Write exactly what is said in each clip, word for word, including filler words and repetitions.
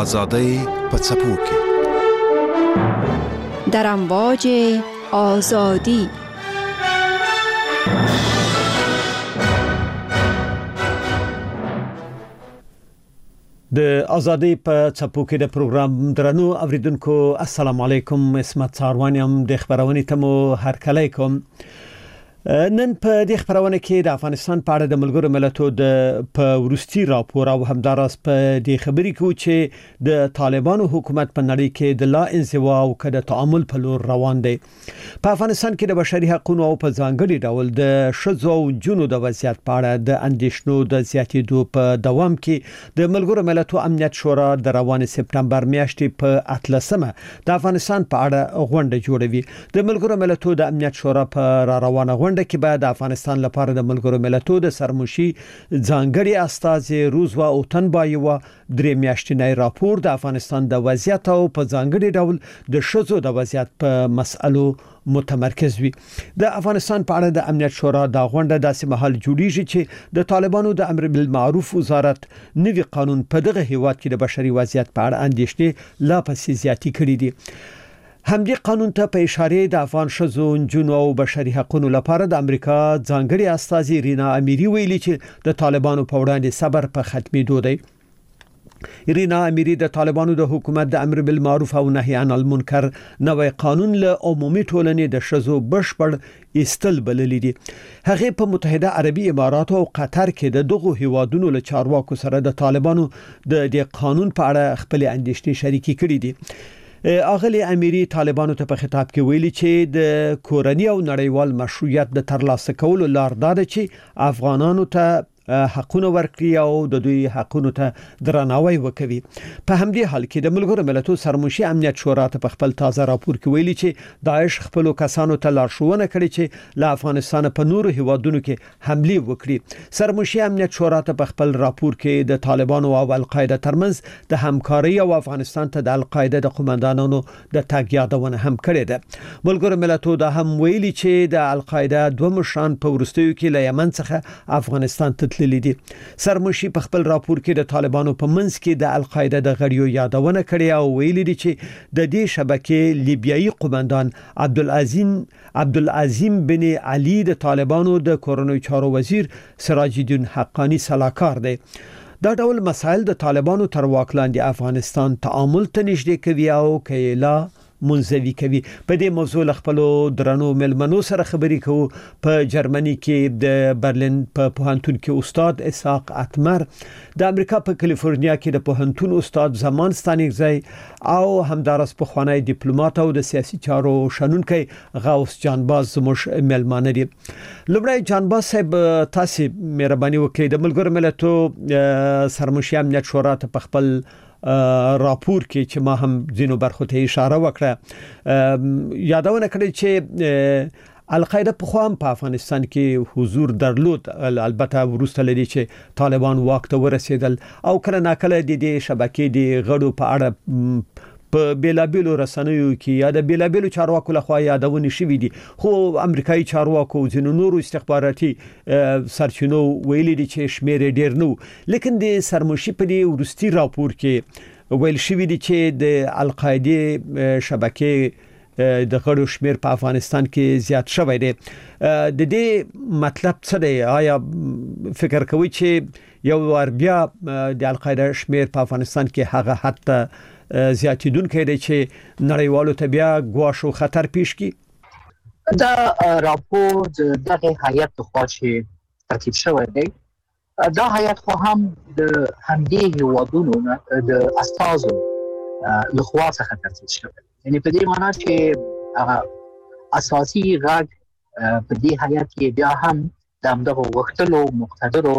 آزادی په څپو کې در امواج آزادی. د آزادی په څپو کې د پروګرام درنو اوریدونکو السلام علیکم. اسمت ساروانیم د خبرونه تمو هر کله کوم. نن په دې خبرونه کې د افغانستان په اړه د ملګرو ملتونو د په ورستي راپور او همداراز په دې خبرې کې چې د طالبانو حکومت په نړۍ کې د لا انزوا او کډه تعامل په لور روان دی. په افغانستان کې د بشري حقوقو او په ځانګړي ډول د شذو او جنو د وضعیت په اړه د اندېښنو د زیاتېدو په دوام کې د ملګرو ملتونو امنیت شورا د روان سپتمبر میاشتې په اتلسمه د افغانستان په اړه غونډه جوړوي. د ملګرو ملتونو د امنیت شورا په را روانه غونډه کې بعد افغانستان لپاره د ملګرو ملتونو د سرمشي ځانګړي استازي روزوا او تنبایوا درې میاشتنی راپور د افغانستان د وضعیت او په ځانګړي ډول د شذو د وضعیت په مسألو متمرکز وي. د افغانستان په اړه د امنیت شورا د غونډه داسې محل جوړیږي چې د طالبانو د امر بالمعروف وزارت نوي قانون په دغه هیواد کې د بشري وضعیت په اړه اندېښنې لا پسې زیاتې کړې دي. همدې قانون ته په اشاره د افغان شذو جنو او بشري حقوقو لپاره د امریکا ځانګړي استازي رینا امیری ویلي چې د طالبانو په وړاندې صبر په ختمېدو دی. رینا امیری د طالبانو د حکومت د امر بالمعروف او نهي عن المنکر نوې قانون له عمومي ټولنې د شذو بشپړ استل بللی دي. هغه په متحده عربي امارات او قطر کې د دغه هیوادونو له چارواکو سره د طالبانو د دې قانون په اړه خپل اندېښنې شریکې کړې دي. اغلی امیری طالبانو ته په خطاب کې ویلي چې د کورنۍ او نړیوال مشروعیت د ترلاسه کولو لار دا ده چې افغانانو ته حقونه ورکړي او د دوی حقونو ته درناوی وکړي. په همدې حال کې د ملګرو ملتونو سرمشي امنیت شورا ته په خپل تازه راپور کې ویلي چې داعش خپل کسانو ته لارښوونه کړې چې له افغانستان په نورو هیوادونو کې حمله وکړي. سرمشي امنیت شورا ته په خپل راپور کې د طالبانو او القاعده ترمنځ د همکاري او افغانستان ته د القاعده د قومندانانو د تګ یادونه هم کړې ده. ملګرو ملتونو دا هم ویلي چې د القاعده دوه مشران په ورستیو کې له یمن څخه افغانستان ته لیدي. سرمشي په خپل راپور کې د طالبانو په منځ کې د القاعده د غړیو یادونه کړې او ویلي دي چې د دې شبکې لیبیایي قومندان عبدالعظیم عبدالعظیم بن علي د طالبانو د کورنۍ چارو وزیر سراج الدین حقانی سلاکار دی. دا ډول مسایل د طالبانو تر واک لاندې افغانستان تعامل ته نږدې کوي او کایلا منځوي کوي. په دې موضوع خپل درنو ملمنو سره خبرې کوو. په جرمني کې د برلین په پوهنتون کې استاد اسحاق اتمر، د امریکا په کالیفورنیا کې د پوهنتون استاد زمان ستانګزی او همدارس په خوانی ډیپلوماټ او د سیاسي چارو شنونکي غوث جانباز زموږ ملمانه دي. لومړی جانباز صاحب تاسو مهرباني وکړئ د ملګرو ملتونو سرمشي امنیت شورا ته په خپل راپور کې چې ما هم زینو برخو ته اشاره وکړه یادونه کړې چې القاعده په خوام په افغانستان کې حضور درلود، البته وروسته لري چې طالبان واک ته ورسېدل او کله ناکله د دې شبکې د غړو په اړه په بیلابیلو رسنیو کې یا د بیلابیلو چارواکو لخوا یادونه شوې دي، خو امریکایي چارواکو ځینو نورو استخباراتي سرچینو ویلي دي چې شمیر ډیر نو. لیکن د سرمشي په دې ورستي راپور کې ویل شوې دي چې د القاعده شبکې د غړو شمیر په افغانستان کې زیات شوی دی. د دې مطلب څه دی؟ آیا فکر کوئ چې یو ور بیا د القاعده شمیر په افغانستان کې هغه حتی زیاتیدونکې دی چې نړیوالو ته بیا ګواښ او خطر پیښ کی؟ دا راپور دغه هیئت خو چې ترتیب شوی دی، دا هیئت خو هم د همدې هیوادونو د استازو لخوا څخه ترتیب شوی. یعنی په دې معنی چې اساسي غږ په دې هیئت کې بیا هم د همدغه وختلو مقتدرو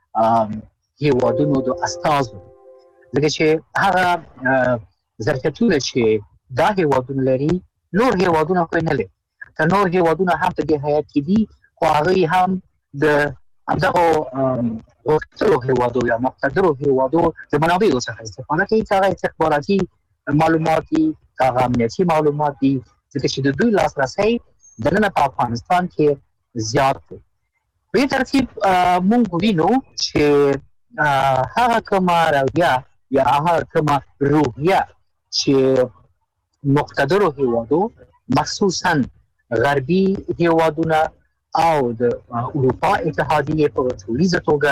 هیوادونو د استازو، لکه چې هغه ظرفیتونه چې دا هیوادونه لري نور هیوادونه خو نه لري. که نور هیوادونه هم په دې هیئت کې دي خو هغه هم د همدغه وختلو هیوادو یا مقتدرو هیوادو د منابعو څخه استفاده کوي، هغه استخباراتي معلومات دي، هغه امنیتي معلومات دي، ځکه چې د دوی لاسرسی دننه په افغانستان کې زیات دی. په دې ترتیب موږ وینو چې هغه کومه رویه یا هغه کومه روحیه چې مقتدرو هیوادو مخصوصا غربي هیوادونه او د اروپا اتحادیه په ټولیزه توګه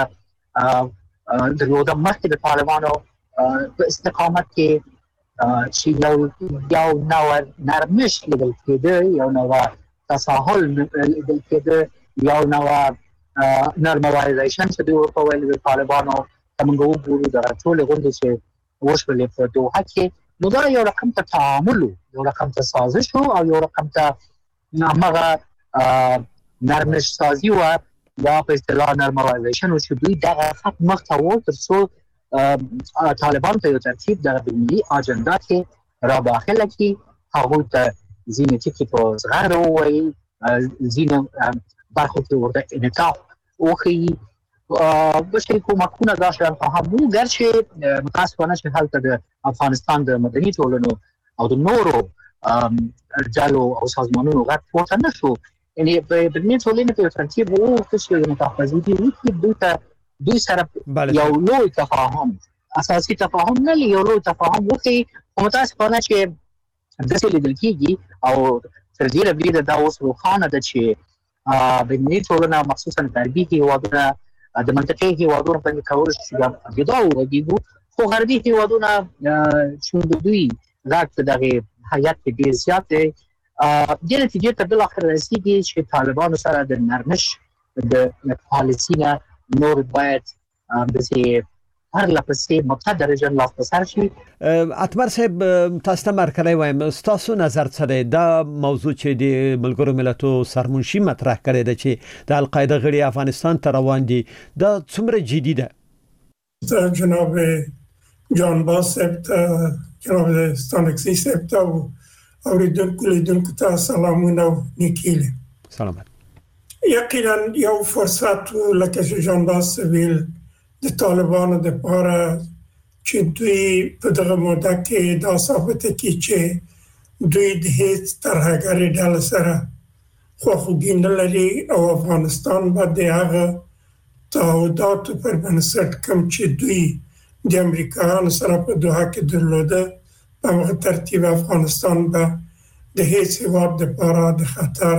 درلوده مخکې د طالبانو په استقامت کې چې یو یو نوع نرمش لیدل کېده یو نوع تساهل لیدل کېده یو نوع نرمالایزیشن چې دوی ورته ویل د طالبانو موږ وګورو د ټولې غونډې چې وشولې په دوحه کې نو دا یو رقم ته تعامل یو رقم ته سازش او یو رقم ته هغه نرمش سازي و یا په اصطلاح نرمالایزیشن او چې دوی دغه خط مخ ته وو تر څو طالبان ته یو ترتیب د ملي اجنډا کې را داخله کی هغه ته ځینې ټکي په زغره وایي ځینې برخو کې ورته انعطاف وکړي بشري کومکونه دا شان فهمو ګرچې متاسفانه چې هلته د افغانستان د مدني ټولنو او د نورو ډلو او سازمانونو غږ پورته نه شو یعنی په مدني ټولنې په ترتیب وو چې متخصصي دي دوی ته دوی سره یو لوی تفاهم اساسي تفاهم نه یو لوی تفاهم وکړي متاسفانه چې داسې لیدل کېږي او تر دې لري دا اوس روښانه ده چې مدني ټولنه مخصوصا غربي هیوادونه د منطقې هیوادونو باندې کول شي دا وګورئ خو غربي هیوادونه چې دوی راځي دغه حیات کې ډیر زیات دی د نتیجې ته بل اخر رسیدي چې طالبانو سره د نرمش د پالیسي نه نور باید د هر لپسې متدرجا لاس په سر شي. اتمر صاحب تاسو ته مرکلای وایم تاسو نظر څه دی دا موضوع چې د ملګرو ملتو سرمنشي مطرح کړی دی چې د القاعده غړي افغانستان ته روان دي دا څومره جدي ده؟ جناب جان باس صاحب جناب ستانکسي صاحب ته اوریدونکو لیدونکو ته سلامونه او نیکیله. سلامت. یقینا یو فرصت لکه چې جان باس ویل د طالبانو د لپاره چې دوی په دغه موده کې دا ثابت کړي چې دوی د هیڅ ترهګرۍ ډله سره خواخوږي نه لري او افغانستان به د هغه تعهداتو پر بنسټ کوم چې دوی د امریکایانو سره په دوحه کې درلوده په هغه ترتیب افغانستان به د هیڅ هیواد لپاره د خطر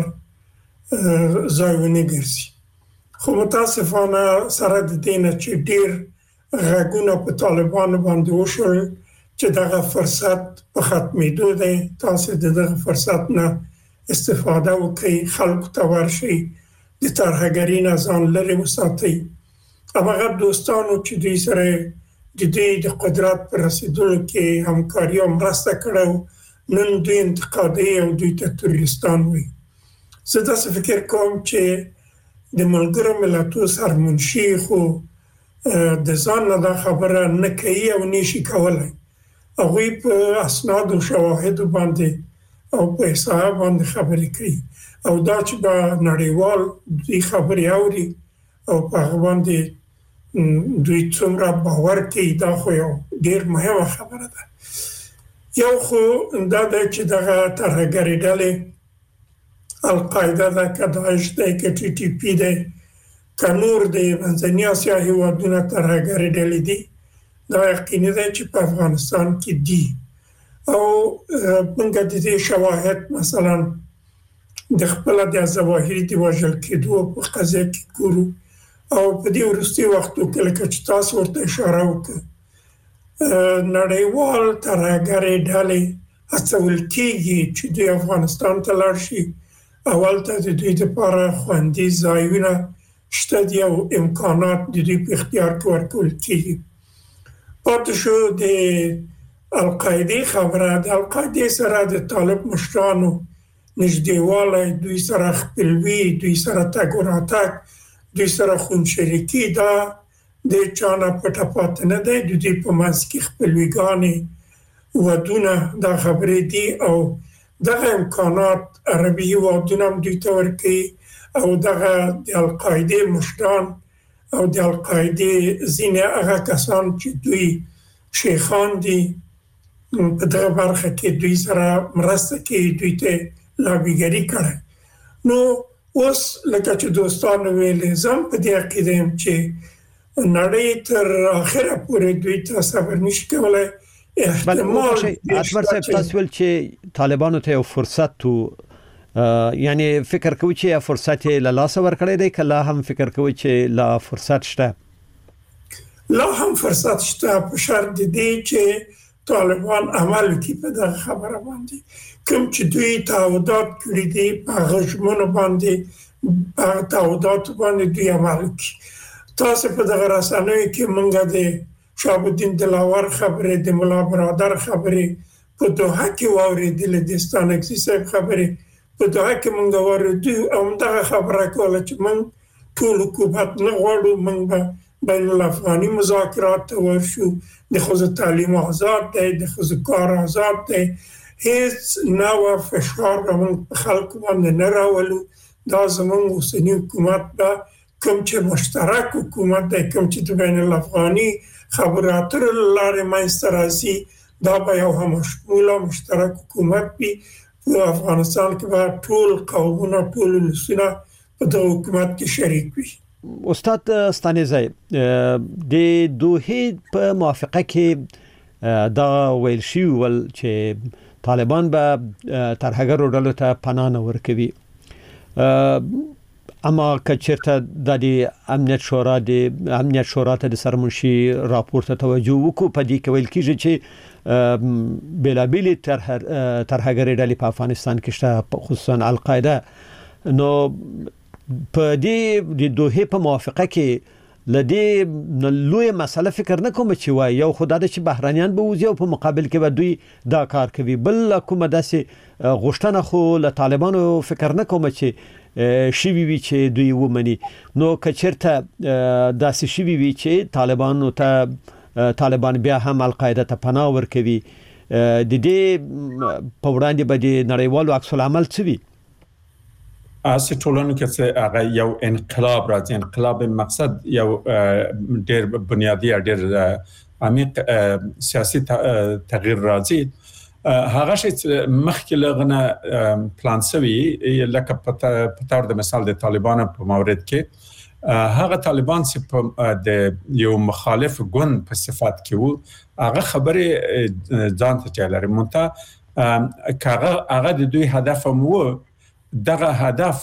ځای ونه ګرځي. خو متاسفانه سره د دینه چې ډیر غږونه په طالبانو باندې وشول چې دغه فرصت په ختمېدو دی تاسو دغه فرصت نه استفاده وکړئ خلکو ته ورشي د ترهګرۍ نه ځان لرې وساتئ هغه دوستانو چې دوی سره د دې د قدرت پر رسیدلو کې همکاري او مرسته کړو نن دوی انتقادي او دوی ته تروریستان وي. زه داسې فکر کوم چې د ملګرو ملتو سرمنشي خو د ځان نه دا خبره نه کوي او نشي کولای هغوی په اسناد او شواهد باندې او په حساب باندې خبرې کوي او دا چې به نړیوال دوی خبرې اوري او په هغه باندې دوی څومره باور کوي دا خو یو ډیر مهمه خبره ده. یو خو دا ده چې دغه ترهګرۍ ډلې القاعده ده که داعش ده که ټي ټي پي ده که نور د منځنۍ اسیا هیوادونه ترهګرۍ ډلې دي دا یقیني ده چې په افغانستان کې دي او موږ د دې شواهد مثلا د خپل د ظواهري د وژل کېدو په قضیه کې ګورو او په دې وروستي وختو کې لکه چې تاسو ورته اشاره وکړه نړیوال ترهګرۍ ډلې هڅول کېږي چې د افغانستان ته لاړ شي اول ته د دوی لپاره خوندي ځایونه شته دي او امکانات د دوی په اختیار کې ورکول کېږي. پاتې شو د القاعدې خبره د القاعدې سره د طالب مشرانو نږدېوالی دوی سره خپلوي دوی سره تګ وراتګ دوی سره خونشریکي دا د چانه پټه پاتې نه دی د دوی په منځ کې خپلویګانې ودونه دا خبرې دي او دغه امکانات عربي هیوادونه هم دوی ته ورکوي او دغه د القاعدې مشران او د القاعدې ځینې هغه کسان چې دوی شیخان دي په دغه برخه کې دوی سره مرسته کوي دوی ته لابیګري کړي. نو اوس لکه چې دوستانو ویلې زم په دې عقیده یم چې نړۍ تر اخره پورې دوی ته صبر نشي کولای. احتمال اکبر صاحب تاسو ول چې طالبانو ته یو فرصت تو یعنی فکر کوي چې فرصت له لاس ورکړی دی کله هم فکر کوي چې لا فرصت شته؟ لا هم فرصت شته په شرط دی چې طالبان عمل کوي په دغه خبره باندې. کوم چې دوی تعهدات کړی دي په غږمنو باندې په تعهدات باندې دوی عمل کوي. تاسو په دغه رسنیو کې مونږ د شهاب الدین دلاور خبره د مولا برادر خبره په دوحه کې واورېدل د ستانکزي صاحب خبره په دوحه کې مونږ واورېدو او دغه خبره کوله چې مونږ ټول حکومت نه غواړو، مونږ بین الافغاني مذاکرات ته ورشو، د ښځو تعلیم آزاد دی، د ښځو کار آزاد دی، هیڅ نوع فشار موږ په خلکو باندې نه راولو. دا زموږ اوسني حکومت به کوم چې مشترک حکومت دی، کوم چې د بین الافغاني خبرو اترو له لارې منځته راځي، دا به یو همشموله مشترک حکومت وي. په افغانستان کې به ټول قومونه ټول ولسونه په دغه حکومت کې شریک وي. استاد ستانیزی د دوحې په موافقه کې دا ویل شي ول چې طالبان به ترهګرو ډلو ته پناه نه ورکوي، اما کچرته د امنیت شورا د امنیت شورا ته د سرمنشي راپور ته توجه وکړو. په دې کې ویل کیږي چې بلابل ترهګري ډلې په افغانستان کې شته، خصوصا القاعده. نو په دې د دوحې په موافقه کې لدې لوی مسله فکر نه کوم چې وای یو خدای د چې بهرانيان به وځي او په مقابل کې به دوی دا کار کوي، بل کومه داسې غوښتنه خو له طالبانو فکر نه کوم چې شي وی چې دوی ومني. نو کچرته داسې شي وی چې طالبانو ته طالبان بیا هم القاعده ته پناه ورکوي، د دې په وړاندې به د نړیوالو عکس العمل څه وي؟ اسی ټولنو کې چې هغه یو انقلاب راځي، انقلاب مقصد یو ډېر بنیادی ډېر عمیق سیاسي تغییر راځي. هغه چې مخکې لغنه پلان سوي لکه په تور د مثال د طالبانو په مورد کې هغه طالبان چې د یو مخالف ګوند په صفات کې وو، هغه خبره ځان ته چلري مونته کاغه هغه د دوی هدف مو دغه هدف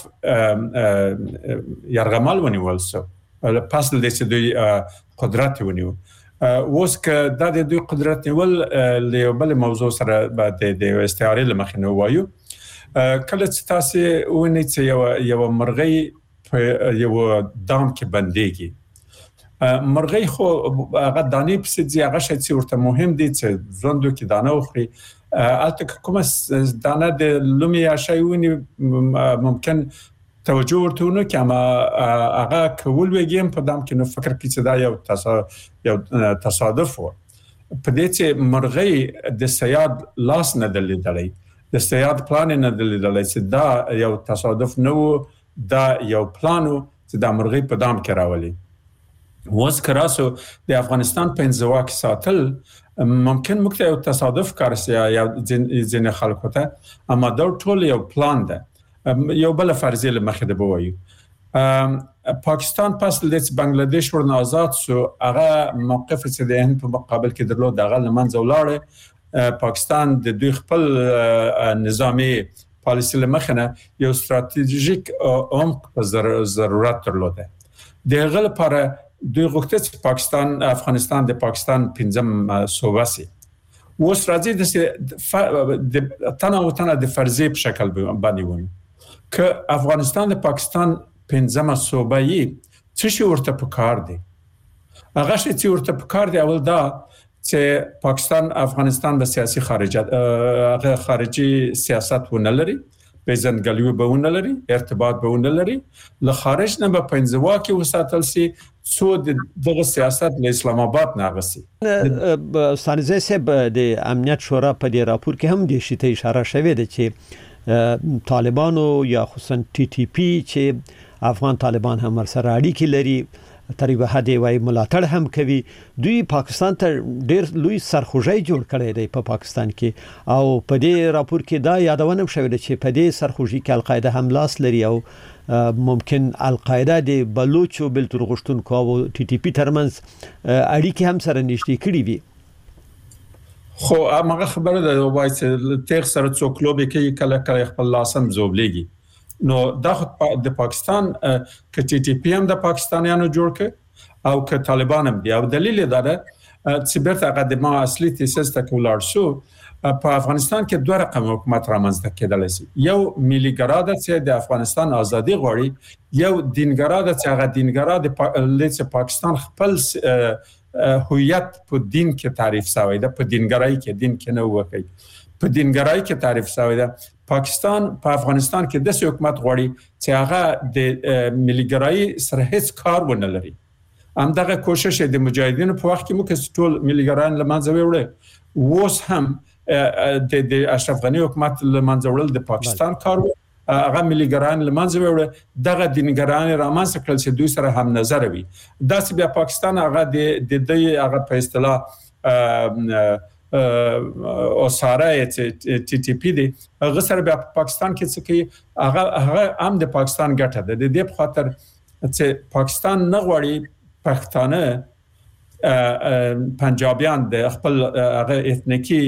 یرغمال ونیول سو پس د دې دوی قدرت ونیو. اوس که د دوی قدرت نیول له بل موضوع سره د د استعاره لمخنه وایو، کله چې تاسو ونی چې یو یو مرغۍ په یو دام کې بنديږي، مرغۍ خو هغه دانی په سي هغه شي چې ورته مهم دي چې ژوندو کې دانه وخوري. البته کومه دانه د لومي شایونی ممکن توجه ورته ونه کما هغه کول وګیم په دام کې نو فکر کې چې دا یو یو تصادف و. په دې چې مرغۍ د سیاد لاس نه دلیدلې، د سیاد پلان نه دلیدلې چې دا یو تصادف نه و، دا یو پلانو چې د مرغۍ په دام کې راولي. وز کراسو د افغانستان په انزوا کې ساتل ممکن مکته یو تصادف کارسي یا ځین خلکو ته، اما دا ټول یو پلان ده. یو بل فرضیه لمخه ده بوایو پاکستان پس د بنگلاديش ورن آزاد سو هغه موقف چې د هند په مقابل کې درلود، دغه لمنځه ولاړ. پاکستان د دوی خپل نظامی پالیسي لمخنه یو ستراتیژیک عمق په ضرورت درلوده. دغه لپاره دوی غوښتل چې پاکستان افغانستان د پاکستان پنځم صوبه سي. اوس راځي د تنه تنه د فرضیه په شکل باندې ونه که افغانستان د پاکستان پنځم صوبه یې څه شي ورته پکار دی. هغه شي چې ورته پکار دی اول دا چې پاکستان افغانستان د سیاسي خارجیت هغه خارجي سیاست ونه لري، پیژندګلوي به ونه لري، ارتباط به ونه لري، له خارج نه به پنځوا کې وساتل سي څو دغه سیاست له اسلام آباد نه غسي. سانزه سب د امنیت شورا په دې راپور کې هم د شته اشاره شوې ده چې طالبانو یا خصوصا ټي ټي پی چې افغان طالبان هم سره اړیکې لري، تقریبا هدي وای ملاتړ هم کوي. دوی پاکستان ته ډېر لوی سرخوږی جوړ کړی دی په پاکستان کې، او په دې راپور کې دا یادونه شوې ده چې په دې سرخوږی کې القاعده هم لاس لري او ممکن القاعده د بلوچ او بلتون غشتونکو او ټي ټي پی ترمنځ اړیکې هم سره نشته کړي وي. خو هغه خبره ده وایي چې تیر سره څوک لوبي کوي کله کله خپل لاسم زوبلېږي. نو دا د پاکستان ک ټي ټي پی هم د پاکستانیانو جوړ ک او ک طالبان هم دی او دلیل دا ده چې بیرته قدمه اصلي تیسس ته کولار شو په افغانستان کې دوه رقم حکومت رامنځته کېدل شي. یو ملي ګرا ده چې د افغانستان ازادي غواړي، یو دینګرا ده چې هغه دینګرا د لڅ پاکستان خپل هویت په دین کې تعریف شوی ده، په دینګرای کې دین کې نه وکړي، په دینګرای کې تعریف شوی ده. پاکستان په افغانستان کې د حکومت غواړي چې هغه د ملي ګرای سره هیڅ کار ونه لري. همدغه کوشش د مجاهدینو په وخت کې مو کې ټول ملي ګرایان لمنځه وړي، اوس هم د د اشرف غنی حکومت لمنځه وړل د پاکستان کار هغه ملي ګرایان لمنځه وړي، دغه دینګرایان رامنځته کړل چې دوی سره هم نظر وي. دا چې بیا پاکستان هغه د د هغه په اصطلاح او ساره ټي ټي پی دی هغه سره بیا پاکستان کې څه کوي، هغه هغه هم د پاکستان ګټه ده. د دې په خاطر چې پاکستان نه غواړي پښتانه پنجابیان د خپل هغه اتنیکی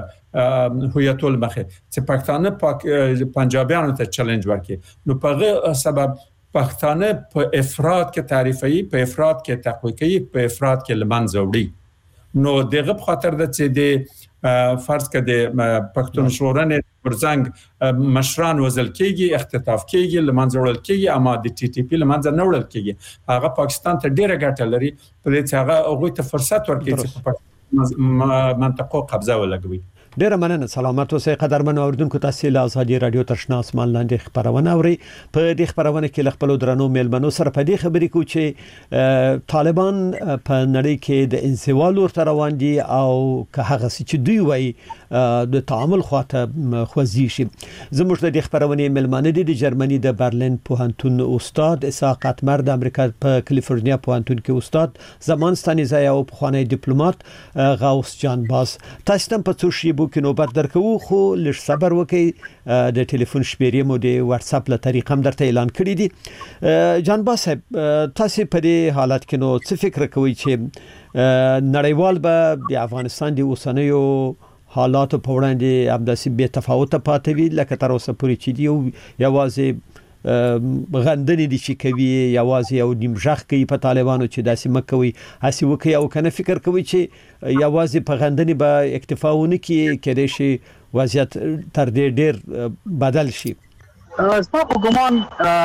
هویت المخه چې پښتانه پاک پنجابیانو ته چیلنج ورکړي. نو په هغه سبب پښتانه په افراد کې تعریفي، په افراد کې تقویه کوي، په افراد کې لمنځه وړي. نو دغه په خاطر د چې د فرض کړه پښتون شورانه ورزنګ مشران وزل کېږي، اختطاف کېږي، لمنځه وړل کېږي، اما د ټي ټي پی لمنځه نه وړل کېږي. هغه پاکستان ته ډیره ګټه لري په دې چې هغه هغه ته فرصت ورکړي چې په منطقه قبضه ولګوي. ډیره مننه. سلامات اوسئ قدرمن اوردونکو. تاسو له ازادي رادیو تشنا اسمان لاندې خبرونه اوري. په دې خبرونه کې ل خپل درنو میلمنو سره په دې خبرې کو چې طالبان په نړۍ کې د انزوال ورته روان دي او که هغه چې دوی وایي د تعامل خواته خوځي شي. زموږ د خبرونه میلمنه دي د جرمني د برلین پوهنتون استاد اسحاق اتمر، د امریکا په کالیفورنیا پوهنتون کې استاد زمان ستانیزای او پخوانی ډیپلوماټ غوث جان باز. تاسو ته په څو شی کې نوبت درکو، خو لږ صبر وکړئ. د ټلیفون شمیرې مو د واتس اپ له طریقې هم درته اعلان کړی دي. جان باز صاحب، تاسو په دې حالت کې نو څه فکر کوئ چې نړیوال به د افغانستان د اوسنیو حالات په وړاندې همداسې بې تفاوته پاتې وي لکه تر اوسه پورې چې دی یوازې غندنې دي چې کوي، یوازې یو نیمژغ کوي په طالبانو چې داسې مکوي هسې وکړي، او کنه فکر کوي چې یوازې په غندنې به اکتفا ونه کړي، کېدای شي وضعیت تر دې ډېر بدل شي؟ زما په ګمان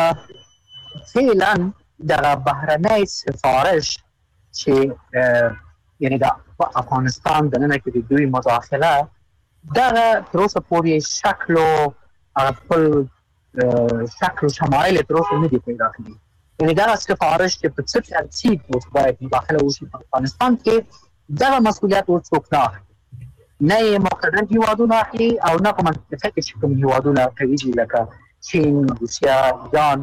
فعلا د بهرنۍ سفارش چې یعنی د افغانستان د ننه کې د دوی مداخله دغه تر اوسه پورې شکل او خپل شکل و شمایل تر اوسه نه دي پیدا کړي. یعنی دا سفارش چې په څه ترتیب اوس باید مداخله وشي په افغانستان کې، دغه مسؤلیت اوس څوک نه اخلي، نه یې مقتدر هیوادونه اخلي او نه په منطقه کې چې کوم هیوادونه کوي لکه چین، روسیه، ایران.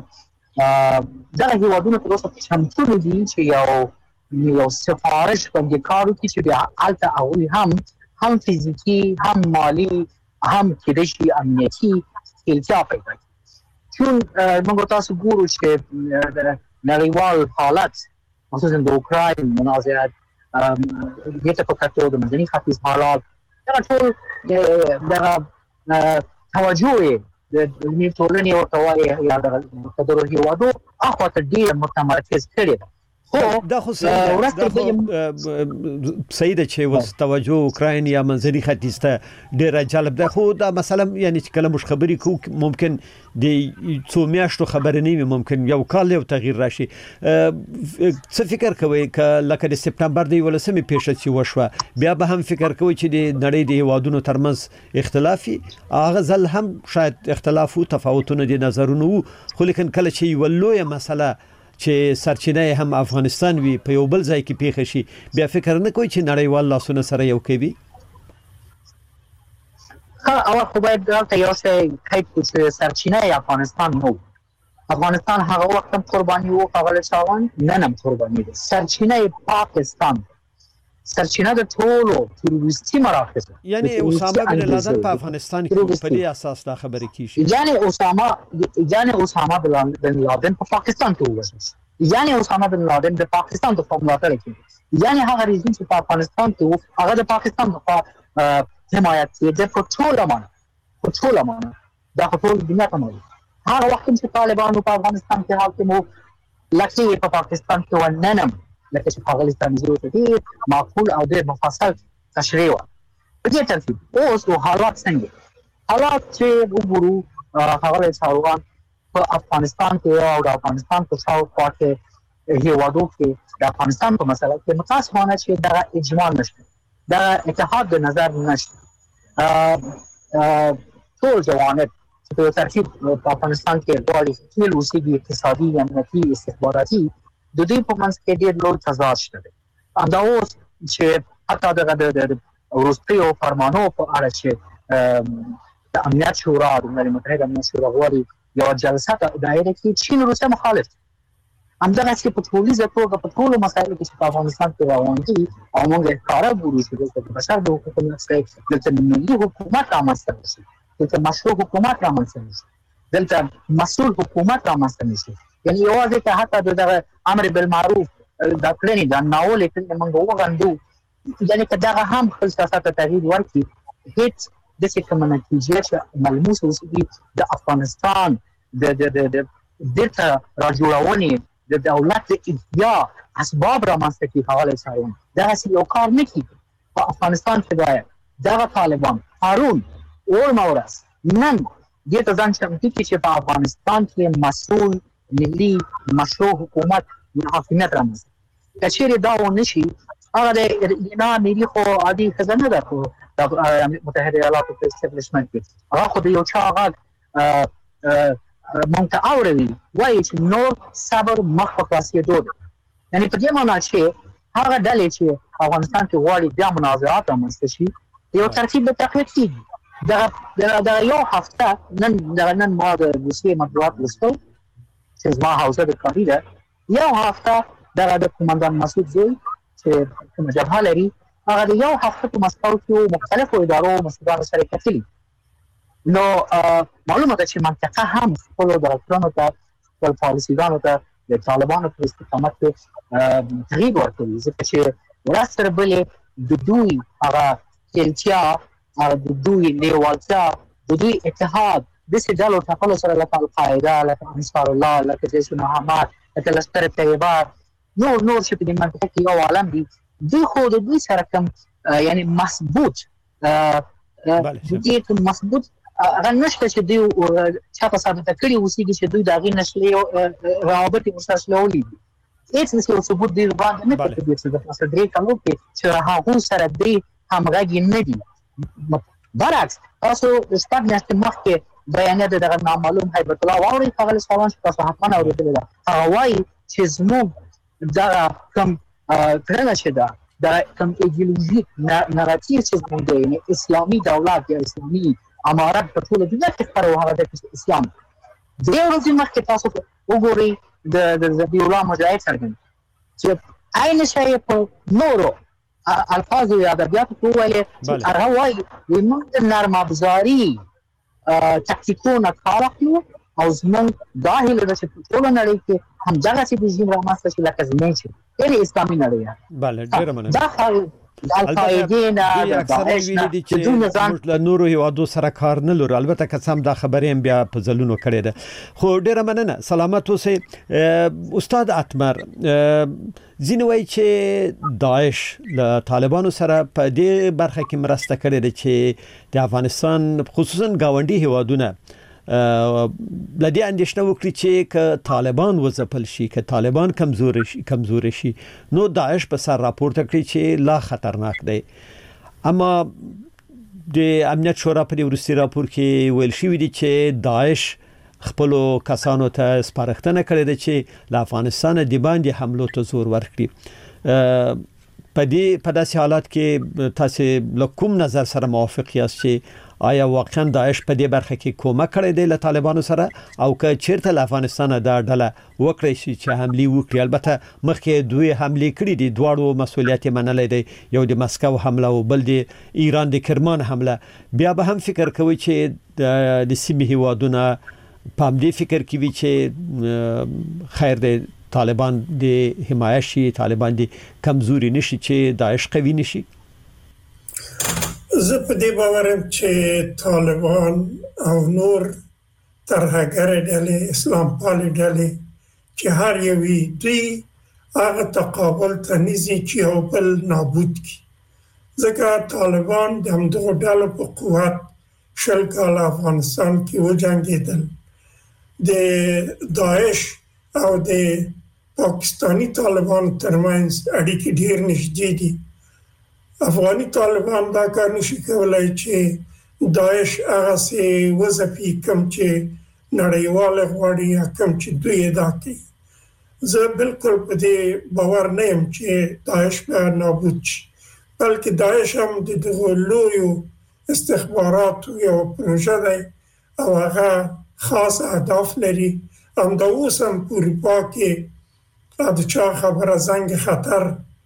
دغه هیوادونه تر اوسه چمتو نه دي چې یو یو سفارش باندې کار وکړي چې بیا هلته هغوی هم هم فزیکي هم مالي هم کېدای شي امنیتي ښکېلتیا پیدا کړي. چون موږ تاسو ګورو چې نړیوال حالت خصوصا د اوکراین منازعات دې ته په کتو د منځني ختیځ حالات دا ټول دغه توجه یې د دنیا ټولنې ورته وایي یا د مقتدرو هیوادو اخواته ډېر متمرکز کړی ده. دا خو صحیح ده چې وس توجه اوکراین یا منځني ختیځ ته ډېر جالب ده، خو دا مثلا یعنی چې کله موږ خبرې کوو ممکن د څو میاشتو خبرې نه وي، ممکن یو کال یو تغییر راشي. څه فکر کوئ که لکه د سپتمبر د یولسمې پیښه چې وشوه بیا به هم فکر کوئ چې د نړۍ د هیوادونو ترمنځ اختلاف وي؟ هغه ځل هم شاید اختلاف و تفاوتونه د نظرونو وو، خو لیکن کله چې یوه لویه مسله چې سرچینه هم افغانستان وي په یو بل ځای کې پیښه شي، بیا فکر نه کوي چې نړیوال لاسونه سره یو کوي؟ ها اول خو باید دلته یو څه قید کړو چې سرچینه افغانستان نو افغانستان هغه وخت هم قرباني وو هغه چاوان نن هم قرباني دي. سرچینه پاکستان سرچینه د ټولو تروریستي مراکز یعنی اسامه بن لادن په افغانستان کې په دې اساس دا خبرې کیږي یعنی اسامه یعنی اسامه بن لادن په پاکستان کې وژل یعنی اسامه بن لادن د پاکستان د فارمولاتر کې یعنی هغه رژیم چې په افغانستان کې هغه د پاکستان د حمایت کې د ټول امانه په ټول امانه دا ټول دنیا ته موجود هغه وخت چې طالبانو په افغانستان کې حاکم وو لکه په پاکستان کې وننم لکه چې په افغانستان کې دي معقول او ډېر مفصل تشریح و په دې ترتیب اوس او حالات څنګه حالات چې وګورو هغه څاروان په افغانستان کې او د افغانستان په شاوخوا کې هیوادو کې د افغانستان په مسله کې متاسفانه چې دا اجماع نشته دا اتحاد د نظر نشته ټول جوانب چې په ترتیب په افغانستان کې غواړي ټول اوسېږي اقتصادي امنیتي استخباراتي د دې په منځ کې ډېر لوی تضاد شته دا اوس چې حتی د وروستیو فرمانو په اړه چې د امنیت شورا د ملل متحد امنیت شورا غواړي یو جلسه دایره کې چین روسیه مخالف همدغه چې په ټولیزه توګه په ټولو مسایلو کې چې په افغانستان کې روان دي او موږ یې ښکاره ګورو چې د بشر د حقوقو مسایل دلته ملي حکومت رامنځته شي دلته مشروع حکومت رامنځته نشي دلته مسؤل حکومت رامنځته نشي یعنی یوازې که حتی د امر بالمعروف د کړنې د ناول کې موږ وغندو یعنی که دغه هم خپل سیاست ته تغییر ورکړي هیڅ داسې کومه نتیجه چې ملموس اوسېږي د افغانستان د د د دلته راجوړونې د دولت د احیا اسباب رامنځته کړي هغه څارون دغسې یو کار نه کېږي په افغانستان کې باید دغه طالبان هارون اور مورس نن دې ته ځان چمتو کړي چې په افغانستان کې مسؤل ملي مشروع حکومت حاکمیت رامنځته که چیرې دا ونه شي هغه د اینا ملي خو عادي ښځه نه ده خو د متحده ایالاتو په اسټابلیشمنټ کې هغه خو د یو چا غږ مونږ ته اوري وایي چې نور صبر مخ په خلاصېدو ده یعنی په دې معنا چې هغه ډلې چې افغانستان کې غواړي بیا منازعات رامنځته شي یو ترتیب د تقویت کېږي دا دا یو هفته نن دا نن ما د روسیې مطبوعات لوستل چې زما حوزه د کاري ده یو هفته دا د قومندان مسعود زوی چې کوم جبهه لري هغه د یو هفته په مسکو کې مختلفو ادارو مسؤلانو سره کتلي نو معلومه ده چې منطقه هم خپل ډاکټرانو ته خپل پالیسیګانو ته د طالبانو په استقامت کې تغییر ورکوي ځکه چې ورځ تر بلې د دوی هغه کلچیا د دوی لیوالتیا د دوی اتحاد داسې ډلو ټاکلو سره لکه القاعده لکه انصار الله لکه جیش محمد لکه لشکر طیبه نور نور چې په دې منطقه کې یو عالم دي دوی خو د دوی سره کوم یعنی مثبوت دې کوم مثبوت هغه نشته چې دوی چا په ثابته کړي اوسېږي چې دوی د هغې نشلې روابط یې ورسره شلولي دي هېڅ داسې ثبوت دوی باندې نه کوي چې د پاسه درې کالو کې چې هغوی سره دوی همغږي نه دي برعکس تاسو شپږ میاشتې مخکې بیانیه دغه نامعلوم هیبت الله واورئ هغه سوالان چې تاسو حتما اورېدلې ده هغه وایي چې زموږ دغه کوم کړنه چې ده د کوم ایډیولوژیک ناراتیو چې زموږ دی یعنې اسلامي دولت یا اسلامي امارت په ټوله دنیا کې خپروي هغه د اسلام درې ورځې مخکې تاسو وګورئ د ذبیح الله مجاهد څرګند چې عین شی په نورو الفاظ یا ادبیاتو کې وویلې چې هغه وایي وایي موږ د نرم افزاري تکتیکونه کار اخلو او زموږ دا هیله ده چې په ټوله نړۍ کې همدغسې رژیم رامنځته شي لکه زموږ چې ډېرې اسلامي نړۍ بله ډېره مننه دا القاعدې نه د داعش نه چې موږ له نورو هیوادو سره کار نه لرو البته که څه هم دا خبرې هم بیا په ځلونو کړې ده خو ډېره مننه سلامت اوسئ استاد اتمر ځینې وایي چې داعش له طالبانو سره په دې برخه کې مرسته کړې ده چې د افغانستان خصوصا ګاونډي هیوادونه لدې اندېښنه وکړي چې که طالبان وځپل شي که طالبان کمزور شي کمزور شي نو داعش په سر راپورته کړي چې لا خطرناک دی اما د امنیت شورا په وروستي راپور کې ویل شوی دی چې داعش خپل کسانو ته سپارښتنه کړې ده چې له افغانستان د باندې حملو ته زور ورکړي په دې په داسې حالات کې تاسو له کوم نظر سره موافق یاست چې آیا واقعا داعش په دې برخه کې کومک کړی دی له طالبانو سره او که چیرته له افغانستان دا ډله وکړي شي چې حمله وکړي؟ البته مخکې دوی حمله کړې دي، دواړو مسؤلیت منلې دی، یو د مسکو حمله او بل د ایران د کرمان حمله. بیا به هم فکر کوي چې د سیمې هیوادونه په دې فکر کې وي چې خیر دی طالبان د حمایت شي، طالبان د کمزوري نشي چې داعش قوي نشي. زه په دې باورم چې طالبان او نور ترهګر ډلې اسلام پال ډلې چې هر یوې دوی هغه تقابل ته نږدې چې یو بل نابود کړي. ځکه طالبان د همدغو ډلو په قوت شل کاله افغانستان کې وجنګېدل. د داعش او د پاکستانی طالبان ترمنځ اړیکې ډېر نږدې دي. افغاني طالبان دا کار نشي کولای چې داعش هغه سي وظیفې کوم چې نړیواله غواړي یا کوم چې دوی ادا کوي. زه بالکل په دې باور نه یم چې داعش به نابود شي، بلکې داعش هم د دغو لویو استخباراتو یو پروژه دی او هغه خاص اهداف لري. همدا اوس هم په اروپا کې د چا خبره زنګ خطر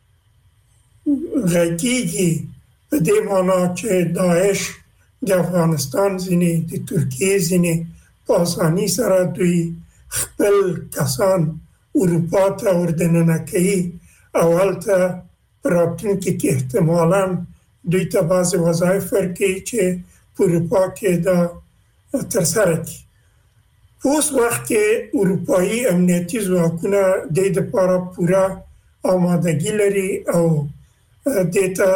غږیږي په دې معنا چې داعش د افغانستان ځینې د ترکیې ځینې په اسانۍ سره دوی خپل کسان اروپا ته وردننه کوي او هلته په راتلونکي کې احتمالاً دوی ته بعضې وظایف ورکوي چې په اروپا کې دا ترسره کړي. په اوس وخت کې اروپایي امنیتي ځواکونه د دې لپاره پوره آمادګي لري او دې ته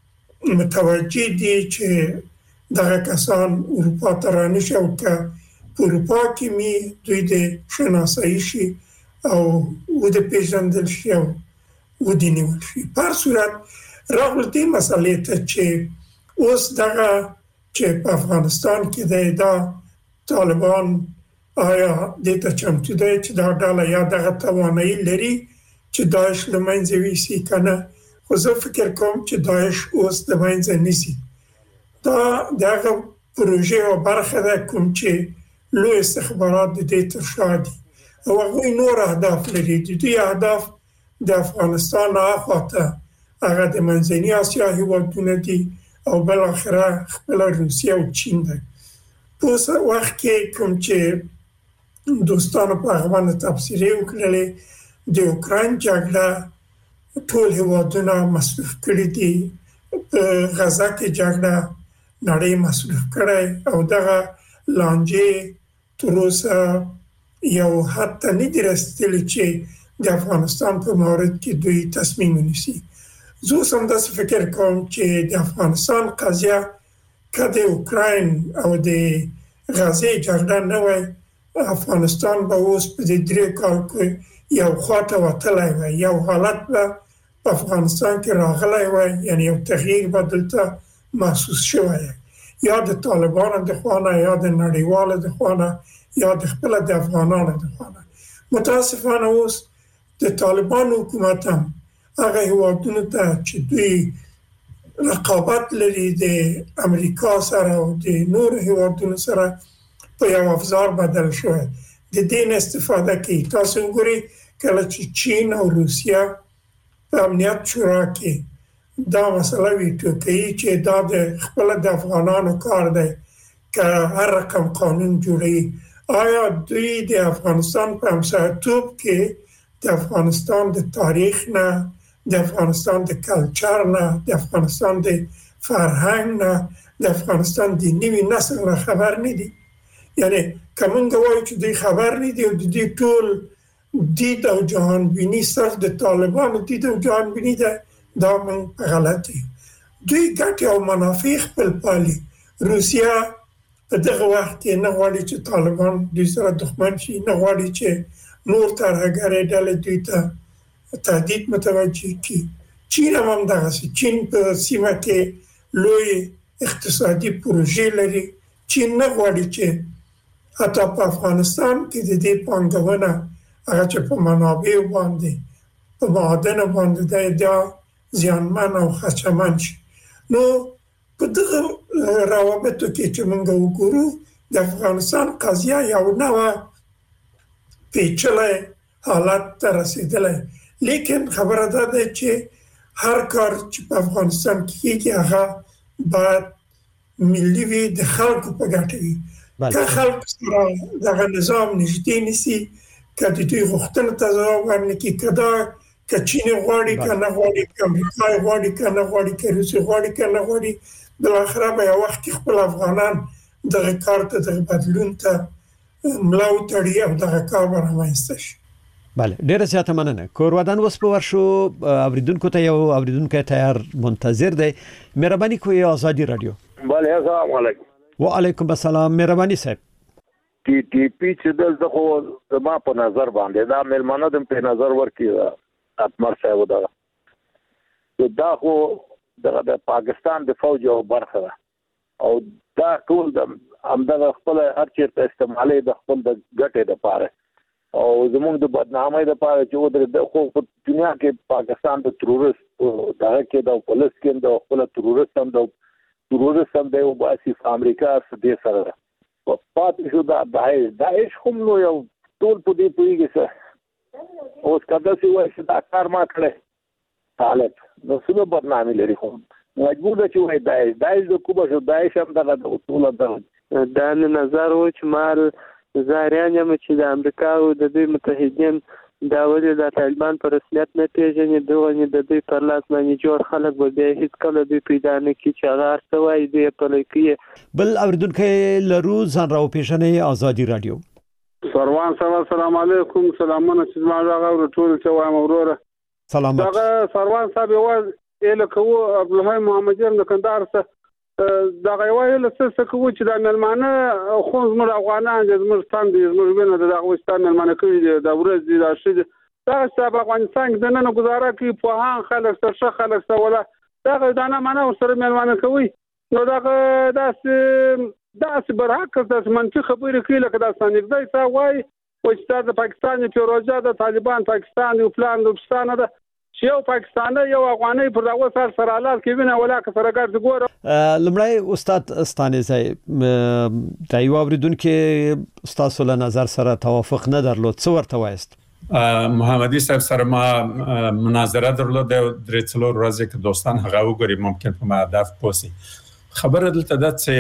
متوجه دي چې دغه کسان اروپا ته رانشي او که په اروپا کې مې دوی د شناسایی شي او ودپېژندل شي او ودینیول شي. په هر صورت راغلو دې مسئلې ته چې اوس دغه چې په افغانستان کې دی دا طالبان آیا دې ته چمتو دی چې دا ډله یا دغه توانایي لري چې داعش له منځه یوسي که نه؟ خو زه فکر کوم چې داعش اوس د منځه نیسي. دا دغه پروژې او برخه ده کوم چې لوی استخبارات د دې تر شا دي او هغوی نور اهداف لري. د دوی اهداف د افغانستان اخواته هغه د منځنۍ اسیا هیوادونه دي او بالاخره خپله روسیه او چین ده. په اوس وخت کې کوم چې دوستانو په هغه باندې تبصرې وکړلې، د اوکراین جګړه ټول هیوادونه مصرف کړي دي، په غزه کې جګړه نړۍ مصرف کړی او دغه لانجې تر اوسه یو حد ته نه دي رسېدلي چې د افغانستان په مورد کې دوی تصمیم ونیسي. زه اوس همداسې فکر کوم چې د افغانستان قضیه که د اوکراین او د غزې جګړه نه وای، افغانستان به اوس په دې درې کال کې یو خواته وتلی وای، یو حالت به په افغانستان کې راغلی وای، یعنی یو تغییر به دلته محسوس شوی، یا د طالبانو د خوانه یا د نړیوالو د خوانه یا د خپله د افغانانو د خوانه. متاسفانه اوس د طالبانو حکومت هم هغه هیوادونو ته چې دوی رقابت لري د امریکا سره او د نورو هیوادونو سره په یو افزار بدل شوی، د دې نه استفاده کوي. تاسو وګورئ کله چې چین او روسیه په امنیت شورا کې دا مسله ویټو کوي چې دا د خپله د افغانانو کار دی که هر رقم قانون جوړوي، آیا دوی د افغانستان په همسایه‌توب کې د افغانستان د تاریخ نه، د افغانستان د کلچر نه، د افغانستان د فرهنګ نه، د افغانستان د نوي نسل نه خبر نه دي؟ یعنی که موږ وایو چې دوی خبر نه دي او د دوی ټول دید او جهانبیني صرف د طالبانو دید او جهانبیني ده، دا موږ په غلط یو. دوی ګټې او منافع خپل پالي. روسیه په دغه وخت کې نه غواړي چې طالبان دوی سره دښمن شي، نه غواړي چې نور ترهګرې ډلې دوی ته تهدید متوجه کړي. چین هم همدغسې، چین په سیمه کې لوی اقتصادي پروژې لري. چین نه غواړي چې حتی په افغانستان کې د دې پانګونه هغه چې په منابعو باندې په معادنو باندې دی دا زیانمن او خدشمن شي. نو په دغه روابطو کې چې موږ وګورو د افغانستان قضیه یو نوع پیچلی حالت ته رسیدلی، لیکن خبره ده ده چې هر کار چې په افغانستان کې کېږي هغه باید ملي وي، د خلکو په ګټه وي. که خلک سره دغه نظام نږدې نیسي، که د دوی غوښتنو ته ځواب ورنکړي، که دا که چین غواړي که نه غواړي، که امریکا غواړي که نه غواړي، که روسیه غواړي که نه غواړي، بالاخره به یو وخت کې خپل افغانان دغه کار ته دغه بدلون ته ملا وتړي او دغه کار به رامنځته شي. بله، ډیره زیاته مننه. کور ودان اوس په ورشو اوریدونکو ته یو اوریدونکو تیار منتظر دی. مهرباني کوئ آزادی رادیو. بله، السلام علیکم. وعلیکم السلام. مهرباني صاحب. ټي ټي پی چې دلته خو زما په نظر باندې دا ملمانه د په نظر ورکی اتمر صاحب دا دا خو د پاکستان د فوج یو برخه ده او دا ټول د همدغه خپل هر چیرته استعمالي د خپل د ګټې لپاره او زموږ د بدنامۍ لپاره چې ودرې د خو په دنیا کې پاکستان د تروریست دغه کې د پولیس کې د خپل تروریست هم د تروریست هم د واسف امریکا سره سره پاتې شو. دا داعش داعش هم نو یو ټول په دې پوهیږي څه اوس کدا سی وایي چې دا کار ما کړی طالب نو څه بدنامي لري، خو مجبور ده چې وایي داعش داعش د کومه شو داعش هم دغه ټول دغه دا نظر و چې مال زاریان یم چې د امریکا او د دوی متحدین دا ولې د طالبان په رسمیت نه پیژني، دغه د دوی پر لاس باندې جوړ خلک به بیا هیڅ کله دوی پیدا نه کړي چې هغه څه وایي دوی په لکه بل اوریدونکو لرو ځان راو پیژنې آزادی رادیو. سروان صاحب السلام علیکم. سلامونه چې ما راغو ټول ته وایم وروره. سلامات. دا سروان صاحب یو اله کو عبدالحی محمدیان د کندهار څخه دا غوایي له څه کوي چې د ملمانه خو زموږ افغانان د زموږ ستان دي زموږ وینه د افغانستان ملمانه کوي د ورځ دي دا شي دا چې افغانستان د نن گزاره کوي په هان خلک سره خلک سره ولا دا غوډانه معنا سره ملمانه کوي نو دا داس داس برحق د منطق خبرې کوي لکه دا څنګه دی تا وای او چې د پاکستان پیروزه د طالبان پاکستان او پلان د پاکستان د یو پاکستان یو افغاني پر دغه سر سره حالات کې وینه ولا که سره ګرځ ګوره. لمړی استاد استانه زای د یو اوریدونکو استاد سره نظر سره توافق نه درلود، څه ورته وایست؟ محمدي صاحب سره ما مناظره درلود د درې څلور ورځې کې دوستان هغه وګوري ممکن په هدف پوسی خبره دلته د څه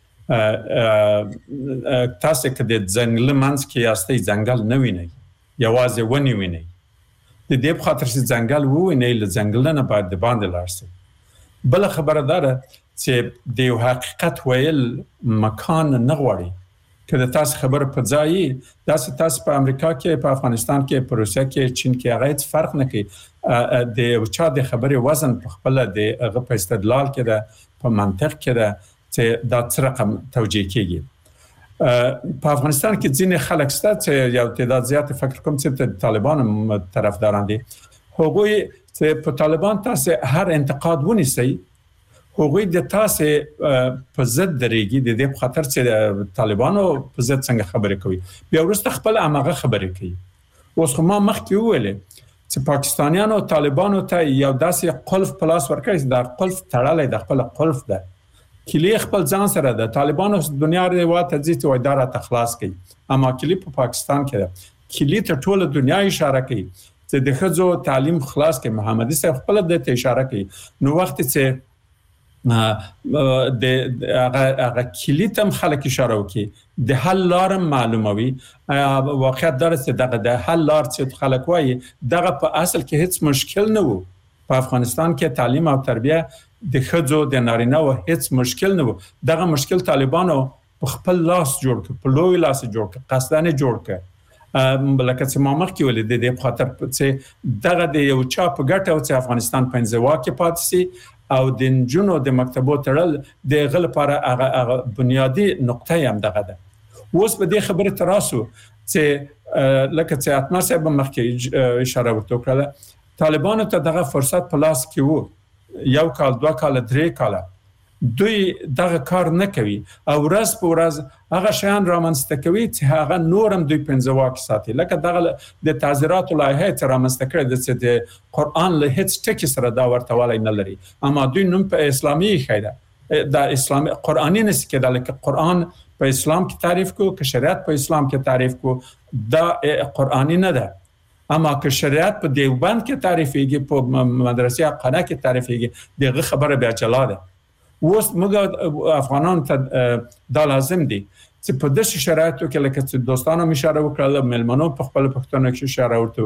تاسو کې د ځنګل منځ کې یاستئ ځنګل نه ویني یوازې ونی ویني د دې په خاطر چې ځنګل وویني له ځنګل نه باید د باندې لاړ شي. بل خبره ده چې د یو حقیقت ویل مکان نه غواړي کله تاسو خبر په ځای تاسو تاسو په امریکا کې په افغانستان کې په روسیه کې چین کې هغه فرق نه کوي د یو چا د خبرې وزن په خپل د هغه په استدلال کې ده په منطق کې ده چې دا څه رقم توجیه کیږي. په افغانستان کې ځینې خلک شته چې یو تعداد زیات فکر کوم چې د طالبانو طرفداران دي، هغوی چې په طالبان تاسو هر انتقاد ونیسي هغوی د تاسو په ضد درېږي د دې په خاطر چې طالبانو په ضد څنګه خبرې کوي بیا ورسته خپل امغه خبرې کوي. اوس خو ما مخکې ویلې چې پاکستانیانو طالبانو ته یو داسې قلف پلاس ورکړي دا قلف تړلې د خپل قلف ده کلی خپل ځان سره د طالبانو دنیا روا ته ځي او اداره تخلاص کوي، اما کلی په پاکستان کې ده کلی ته ټول دنیا اشاره کوي چې د خځو تعلیم خلاص کوي. محمدي صاحب خپل د ته اشاره کوي نو وخت چې د هغه کلی تم خلک اشاره وکي د حل لار معلوموي واقعیت در چې دغه د حل لار چې خلک وایي دغه په اصل کې هیڅ مشکل نه وو. په افغانستان کې تعلیم او تربیه د خځو د نارینه او هیڅ مشکل نه وو، دغه مشکل طالبانو په خپل لاس جوړ کړ، په لوی لاس جوړ کړ، قصدانه جوړ کړ. بلکې چې ما مخکې ولې د دې په خاطر چې دغه د یو چا په ګټه او چې افغانستان په انزوا کې پاتې سي او د جنونو د مکتبو تړل د غل لپاره هغه بنیادی نقطه هم دغه ده. اوس په دې خبره تراسو چې لکه چې اتمر صاحب مخکې اشاره وکړه طالبانو ته دغه فرصت په لاس کې وو، یو کال دوه کال درې کال دوی دغه کار نه کوي او ورځ په ورځ هغه شیان رامنځته کوي چې هغه نورم دوی پنځه واک ساتي لکه دغه د تعزیرات لایحه چې رامنځته کړي چې د قران له هیڅ ټکی سره دا ورته والی نه لري، اما دوی نوم په اسلامي خیره د اسلام قرآنی نسی کېدل که قرآن په اسلام کې تعریف کو که شریعت په اسلام کې تعریف کو دا قرآنی نه ده اما که شریعت په دیوبند کې تعریفېږي په مدرسې حقانه کې تعریفېږي دغه خبره بیا جلا ده اوس موږ افغانان ته دا لازم دي چې په داسې شرایطو کې لکه چې دوستانو مې اشاره وکړله مېلمنو په خپلو پوښتنو کې اشاره ورته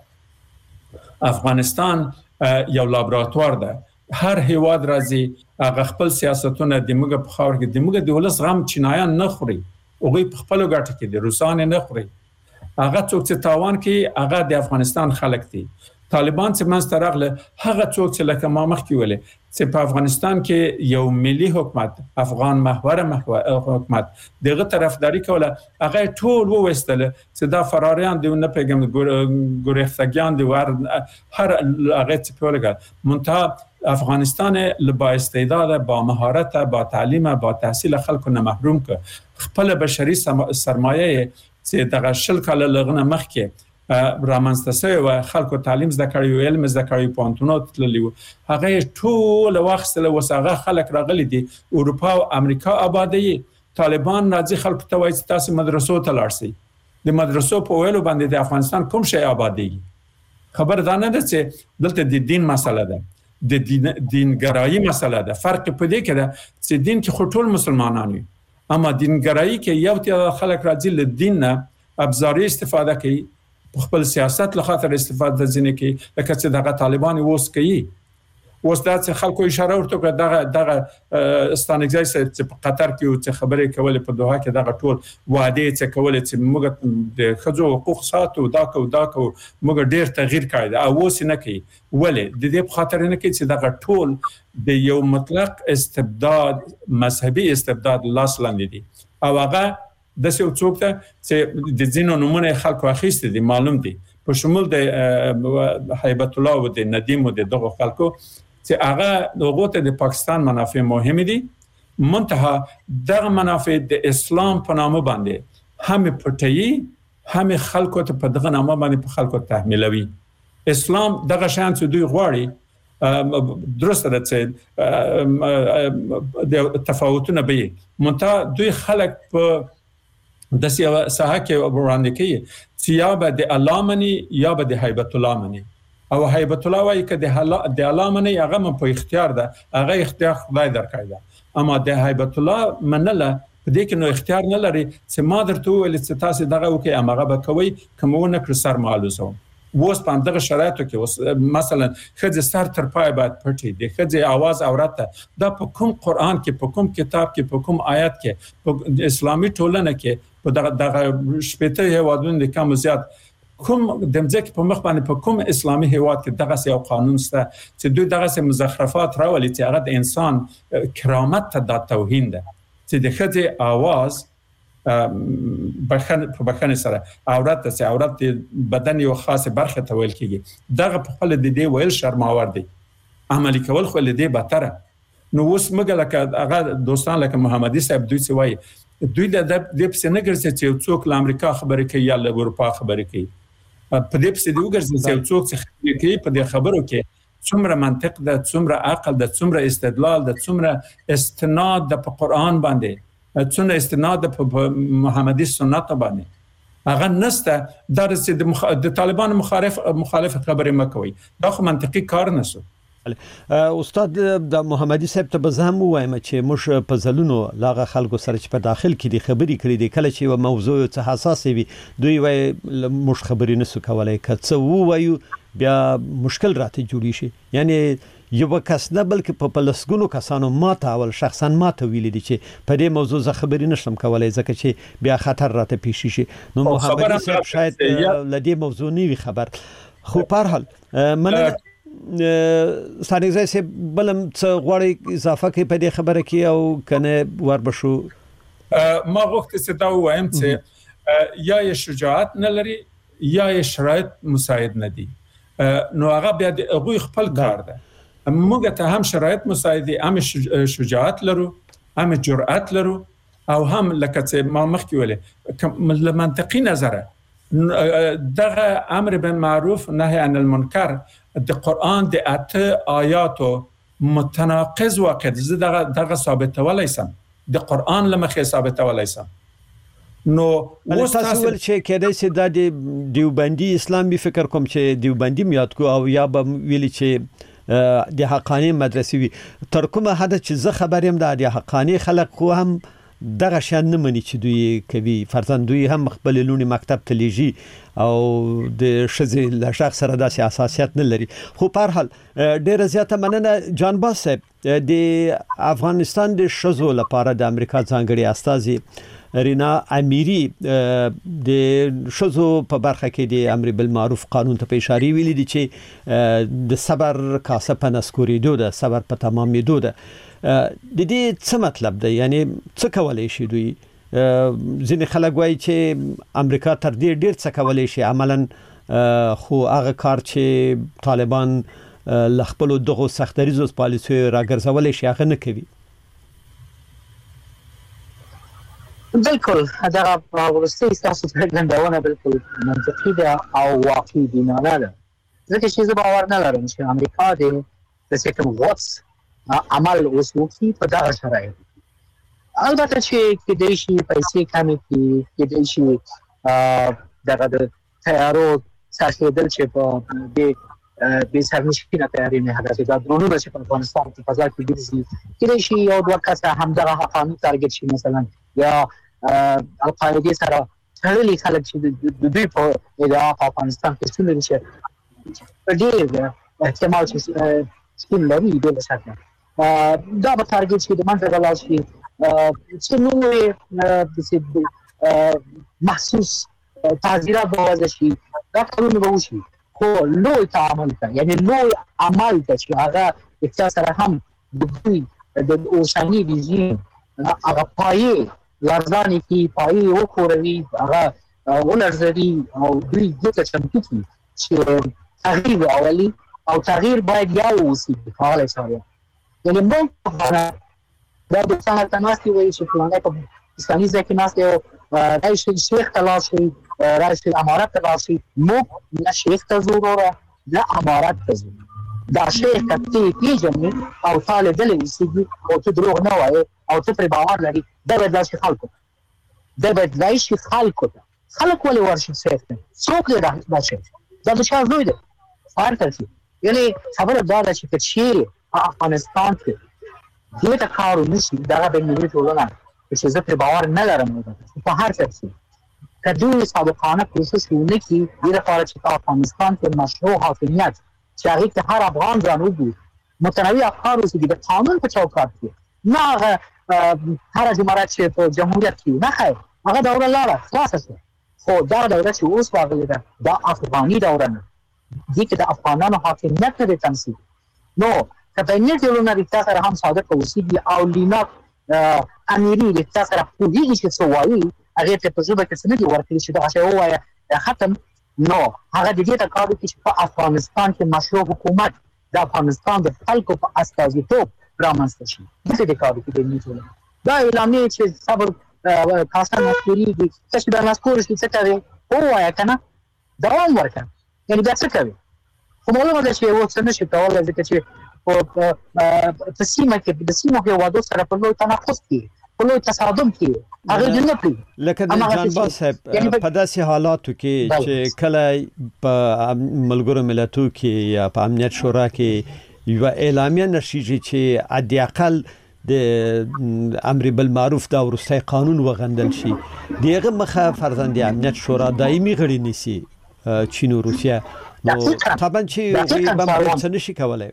وکړله افغانستان یو لابراتوار ده هر هیواد راځي هغه خپل سیاستونه د موږ په خاور کې د موږ د ولس غم چینایان نه خوري هغوی په خپلو ګټو کې دي روسان نه خوري هغه څوک چې تاوان کوي هغه د افغانستان خلک دي طالبان چې منځته راغله هغه څوک چې لکه ما مخکې ویلې چې په افغانستان کې یو ملي حکومت افغان محوره حکومت دغه طرفداري کوله هغه ټول وویستله چې دا فراریان دی نه پیغام ګورښتګیان دی ور هر هغه چې په لګا منتها افغانستان له با استعداد با مهارت با تعلیم با تحصیل خلکو نه محروم ک خپل بشري سرمایه چې دغه شل کاله لغنه مخکې رامنځته شوی و خلکو تعلیم زده کړی او علم زده کړی پوهنتونو تللی و هغه ټول واخیستله اوس هغه خلک راغلي دي اروپا او امریکا آبادی طالبان راځي خلکو ته وایي چې تاسو مدرسو ته لاړ شئ د مدرسو په ویلو باندې د افغانستان کوم شی آبادیږي خبر دا نه ده چې دلته د دین مسله ده د دین دینګرایي مسله ده فرق په دې کې ده چې دین کې خو ټول مسلمانان وي اما دینګرایي کې یو ته خلک راځي له دین نه ابزاري استفاده کوي خپل سیاست له خاطر استفاده ځنه کوي لکه چې دغه طالبان اوس کوي اوس دا چې خلکو اشاره ورته کړه دغه دغه ستانګزای چې په قطر کې چې خبرې کولې په دوحه کې دغه ټول وعده چې کولې چې موږ د خځو حقوق ساتو دا کو دا کو موږ ډیر تغییر کړی او اوس نه کوي ولې د دې په خاطر نه کوي چې دغه ټول د یو مطلق استبداد مذهبي استبداد لاس لاندې دي او هغه د څو څوک ته چې د ځینو نمونه خلکو اخیستي دي معلوم دي په شمول د هیبت الله او د ندیم او د دغه خلکو چې هغه دغه ته د پاکستان منافع مهم دي منتها دغه منافع د اسلام په نامه باندې هم پټي هم خلکو ته په دغه نامه باندې په خلکو تحمیلوي اسلام دغه شان چې دوی غواړي درسته ده چې د تفاوتونه به منتها دوی خلک په د سیاحه کې وړاندې کوي چې یا به د الله مني یا به د هیبت الله مني او هیبت الله وايي چې د د الله مني هغه په اختیار ده هغه اختیار خدای درکړی ده اما د هیبت الله منله په دې کې نو اختیار نه لري چې ما درته ویل چې تاسو دغه وکي هغه به کوي کومونه کړ سر معلومه ووس په دغه شرایطو کې مثلا خځه سر تر پای باید پټي د خځه आवाज اورته دا په کوم قران کې په کوم کتاب کې په کوم آیات کې په اسلامي ټولنه کې په دغه دغه شپته هوادون د کوم زیات کوم دمځک په مخ باندې په کوم اسلامي هواد کې دغه یو قانون سته چې دوی دغه مزخرفات راولي چې هغه د انسان کرامت ته د توهین ده چې د خځه आवाज بخنه په بخنه سره عورت ته عورت بدن یو خاصه برخه ته ویل کیږي دغه په خپل د دې ویل شرماور دی عملی کول خو له دې بهتره نو اوس موږ لکه هغه دوستان لکه محمدي صاحب دوی څه وایي دوی د دې په څنګه ګرځي چې څوک له امریکا خبرې کوي یا له اروپا خبرې کوي په دې په څنګه وګرځي چې څوک څه کوي په دې خبرو کې څومره منطق ده څومره عقل ده څومره استدلال ده څومره استناد ده په قران باندې څونه استناد په محمدي سنت باندې هغه نسته درس د طالبان مخالف مخالف خبرې مکوي دا خو منطقي کار نه سو استاد د محمدي صاحب ته بزهم وایم چې موږ په زلونو لاغه خلکو سره چې په داخل کې دي خبرې کړې دي کله چې موضوع څه حساس وي دوی وای موږ خبرې نه سو کولای کڅ وایو بیا مشکل راته جوړی شي یعنی یو کس نه بلکې په پلسګونو کسانو ماته اول شخصا ماته ویل دي چې په دې موضوع زه خبرې نشم کولای ځکه چې بیا خطر راته پیښ شي نو محمدي صاحب شاید لدې موضوع نه وي خبر خو په هر حال مننه ستانګزای سه بلم څه غوړی اضافه کوي په دې خبره کې او کنه ور بشو ما وخت څه دا وایم چې یا شجاعت نه لري یا شرایط مساعد نه دي نو هغه بیا د هغوی خپل کار ده موږ ته هم شرایط مساعد هم شجاعت لرو هم جرأت لرو او هم لکه چې ما مخکې ویل له منطقي نظره دغه امر بالمعروف نهي عن المنکر د قران د اته آیاتو متناقض واقع زه دغه دغه ثابتولای سم د قران لمخه ثابتولای سم نو تاسو ول چې کېدای شي د دیوبندي اسلامي فکر کوم چې دیوبندي میاد کو او یا به ویل چې د حقانی مدرسې وي تر کومه حد چې زه خبریم د حقانی خلک خو هم دغه شان نه مني چې دوی کوي فرضاً دوی هم خپل لونی مکتب ته لیږي او د شذې له شخص سره داسې اساسیت نه لري خو په هر حال ډېر زیاته مننه جان باس صاحب د افغانستان د شذو لپاره د امریکا ځانګړي استازي رینا امیری د شذو په برخه کې د امر بالمعروف قانون ته په اشاره ویلي دي چې د صبر کاسه په نسکوریدو ده صبر په تمامېدو ده د دې څه مطلب دی یعنی څه کولای شي دوی ځینې خلک وایي چې امریکا تر دې ډیر څه کولای شي عملاً خو هغه کار چې طالبان ل خپل دغه سختریزو پالیسي راګرځولای شي هغه نه کوي بالکل دا ورسته تاسو ته څنګه بالکل منطقي ده او واقعي بینانه ده ځکه چې زه باور نه لرم چې امریکا د سیکم واتس عمل وسوي په دغه شرایط البته چې کې د شي پیسې کمې کې کې د شي دغه د تیارو ساتل چې په د به سرنشینه تیاری نه هغه د درونو چې په افغانستان کې فضا کې ګرځي کې د شي یو دوه کسه همدغه حقاني تارګت شي مثلا یا القاعده سره تړلي خلک چې د دوی په ادعا په افغانستان کې څنګه نشي په دې احتمال چې سپین لري د ساتنه دا به تارګت شي د منځ غلا شي چې نو محسوس تعزیرات به وضع شي دا کارونه به وشي خو لوی تعامل ته یعنی لوی عمل ته چې هغه اقتصاد سره هم د دوی د اوسنی رژیم هغه پایې لارځانې کې پایې وکوروي هغه ولرزوي او دوی دغه چمتو دي چې تغییر راولي او تغییر باید یا اوسي په حال سره یعنی موږ دا د څنګه تناسي وایي چې پلانه په اسلامي ځکه ناس یو رئیس شیخ تلاشي رئیس امارات تلاشي موږ نه شیخ ته ضروره نه امارات ته ضروره دا شیخ کتي پیژني او طالب دلې وسیږي او ته دروغ نه وایي او ته پر باور لري دا به داسې خلکو دا به داسې خلکو خلک ولې ورشي شیخ ته څوک دې دا شیخ دا د چا زوی دی فرق کوي یعنی خبره دا ده چې چې په افغانستان کې دې ته کار ونشي دا به ملي ټولنه چې زه پر باور نه لرم په هر څه کې کدوې صادقانه کوشش وکړي د لپاره چې په افغانستان کې مشروع حاکمیت چې هغه ته هر افغان ځان وګوري متنوع افکار اوسي د قانون په چوکاټ کې نه هر جمهوریت چې په جمهوریت کې نه خیر هغه دوره لاړه خلاصه شوه خو دا دوره چې اوس واغلی ده دا افغاني دوره نه دي چې د افغانانو حاکمیت نه تمثیل نو کله نه ټولنه ریښتا سره هم صادق اوسېږي او لینا امیری ریښتا سره پوهیږي چې څه وایي هغه ته په ژبه کې څه نه دي ورکړي چې دا څه وایي ختم نو هغه د دې ته کار کوي چې په افغانستان کې مشروع حکومت د افغانستان د خلکو په استازیتوب رامنځته شي دغه د کار کوي د نیټو دا اعلانې چې صبر کاسه مسؤلیت دي چې دا ناسکور شي څه کوي او وایي کنه دوام ورکړي یعنی دا څه کوي خو معلومه ده چې یو څه نشي کولای ځکه چې په سیمه کې د سیمو کې وادو سره په لوی تناقض کې په لوی تصادم کې هغه د نه پی لکه د جان باس په داسې حالاتو کې چې کله په ملګرو ملتونو کې یا په امنیت شورا کې یو اعلامیه نشي چې عادي اقل د امر بالمعروف دا ورسته قانون وغندل شي دغه مخه فرزند امنیت شورا دایمي غړي نسی چین او روسیا نو طبعا چې به څه نشي کولای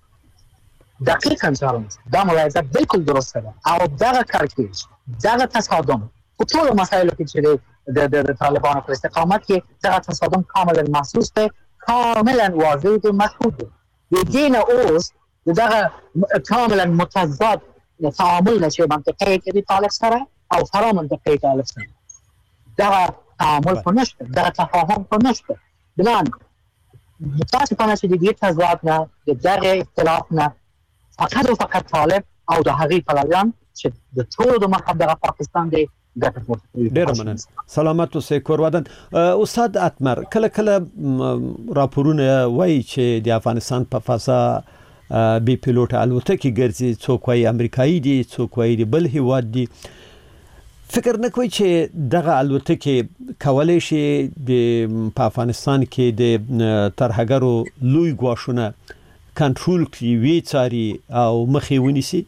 دقیقاً څارم دا ملاحظه بالکل درسته ده او دغه کار کوي دغه تصادم په ټول مسایلو کې چې د د طالبانو پر استقامت کې دغه تصادم کاملا محسوس ده کاملا واضح او مشهود ده د دین اوس دغه کاملا متضاد تعامل نشي منطقي کې طالب سره او فرا منطقي طالب سره دغه تعامل په نشته دغه تفاهم په نشته بلان متاسفانه چې د دې تضاد نه د دغه اختلاف نه فقط او فقط طالب او د هغې پلویان چې د ټولو د مخه دغه پاکستان دی ګټه پورته کوي. ډېر مننه. سلامت اوسئ کورودن. استاد اتمر کله کله راپورونه وایي چې د افغانستان په فضا بي پیلوټ الوتکې ګرځي، څوک وایي امریکایي دي، څوک وایي بل هیواد دي. فکر نه کوي چې دغه الوتکې کولای شي د افغانستان کې د ترهګرو لوی ګواښونه کنټرول کړي، وی څاري او مخې ونیسي؟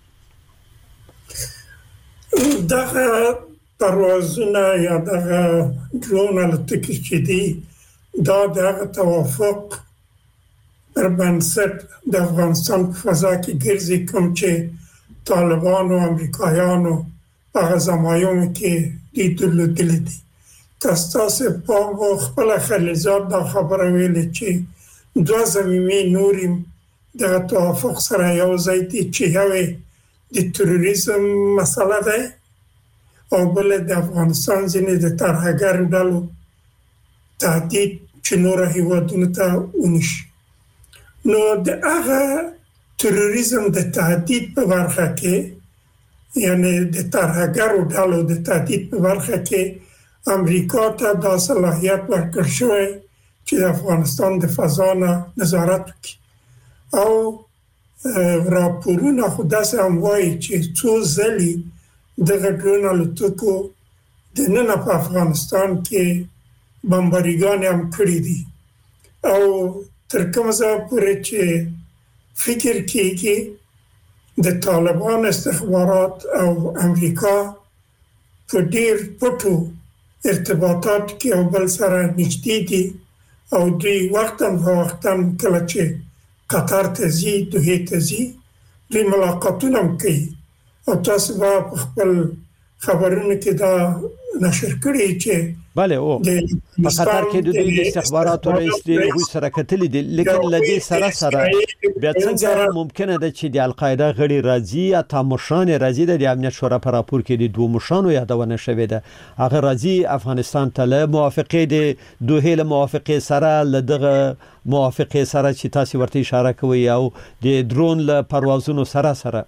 دغه پروازونه یا دغه ډرون الوتکې چې دي دا دغه توافق پر بنسټ د افغانستان په فضا کې ګرځي، کوم چې طالبان او امریکایانو هغه زمایونو کې دي درلودلي دي. تاسو په خپل خلیزات دا خبره ویلې چې دوه زمینې نوریم د توافق سره یو ځای دي، چې یو د تروریزم مسله ده او بل د افغانستان ځینې د ترهګر ډلو تهدید چې نور هیوادونو ته ونشي. نو د هغه تروریزم د تهدید په برخه کې، یعنی د ترهګرو ډلو د تهدید په برخه کې امریکا ته دا صلاحیت ورکړل شوی چې د افغانستان د فضا نه نظارت وکړي. او راپورونه خو داسې هم وایي چې څو ځلې دغه ډرون الوتکو دننه په افغانستان کې بمباریګانې هم کړي دي. او تر کومه ځایه پورې چې فکر کېږي د طالبان استخبارات او امریکا په ډیر پټو ارتباطات کې او بل سره نږدې دي او دوی وختاً فوقتاً کله چې قطر ته ځي، دوحې ته ځي، دوی ملاقاتونه هم کوي. او تاسو به په خپل خبرونو کې دا نشر کړی چې بله او په قطر کې د دوی استخباراتو رئیس دی هغوی سره کتلي دي، لیکن له دې سره سره بیا څنګه ممکنه ده چې د القاعده غړي راځي یا تامرشان راځي؟ د امنیت شورا په راپور کې د دوه مشرانو یادونه شوې ده، هغه راځي افغانستان ته له موافقې د دوحې له موافقې سره، له دغه موافقې سره چې تاسو ورته اشاره کوي، او د درون له پروازونو سره سره.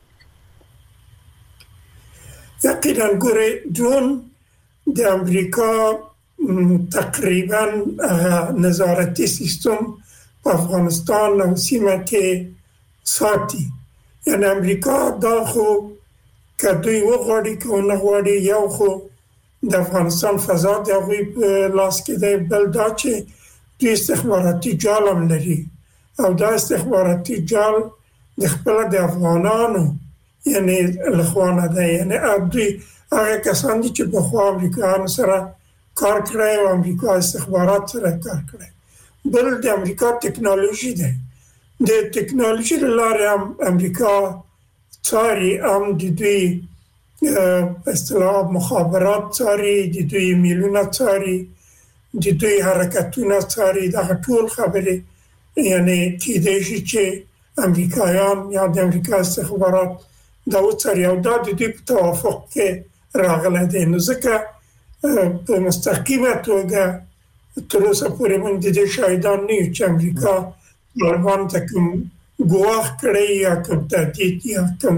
یقینا ګورې درون د امریکا تقریبا نظارتي سیستم په افغانستان او سیمه کې ساتي. یعنی امریکا دا خو که دوی وغواړي که ونه غواړي، یو خو د افغانستان فضا د هغوی په لاس کې دی، بل دا چې دوی استخباراتي جال هم لري او دا استخباراتي جال د خپله د افغانانو یعنی لخوانه ده. یعنی دوی هغه کسان دي چې پخوا امریکایانو سره کار کړی او امریکا استخبارات سره کار کړی. بل د امریکا ټکنالوژي ده، د ټکنالوژي له لارې هم امریکا څاري، هم د دوی په اصطلاح مخابرات څاري، د دوی ایمیلونه څاري، د دوی حرکتونه څاري. دغه ټول خبرې یعنی کیدای شي چې امریکایان یا د امریکا استخبارات دا وڅاري او دا د دوی په توافق کې راغلی دی. نو ځکه په مستقیمه توګه تر اوسه پورې موږ د دې شاهدان نه یو چې امریکا طالبان ته کوم ګواښ کړی یا کوم تهدید یا کوم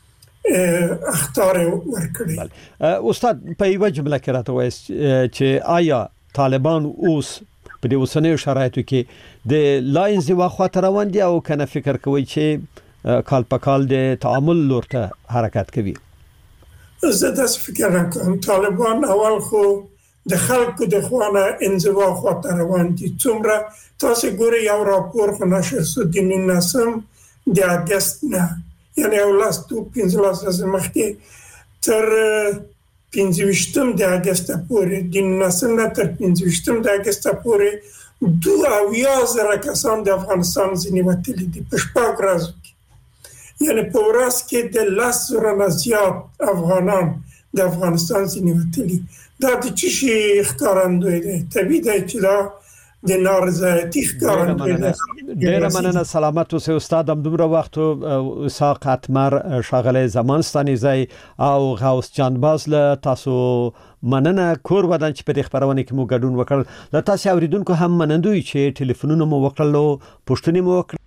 اخطار ورکړي. استاد په یوه جمله کې راته وایي چې آیا طالبان اوس په دې اوسنیو شرایطو کې د لا انزوا خواته روان دي او کنه فکر کوي چې کال په کال د تعامل لور ته حرکت کوي؟ زه داسې فکر نه کوم. طالبان اول خو د خلکو د خوانه انزوا خواته روان دي. څومره تاسو ګورئ یو راپور خو نشر شو د نولسم د اګست نه، یعنی اولاس تو پنځلس ورځې مخکې تر پنځه ویشتم د اګست پورې، د نولسم نه تر پنځه ویشتم د اګست پورې دوه اویا زره کسان د افغانستان ځینې وتلي دي په شپږ ورځو کې. یعنی په ورځ کې د لس زره نه زیات افغانان د افغانستان ځینې وتلي. دا د څه شي ښکارندوی دی؟ طبیعي دی چې دا د نارضایتي ښکارندوی دی. ډېره مننه، سلامت اوسئ استاد. همدومره وخت اسحاق اتمر، ښاغلی زمان ستانیزی او غوث جانباز له تاسو مننه. کور ودان چې په دې خبرونه کې مو ګډون وکړ. له تاسو اوریدونکو هم منندوی چې ټلیفونونه مو وکړلو، پوښتنې مو وکړ.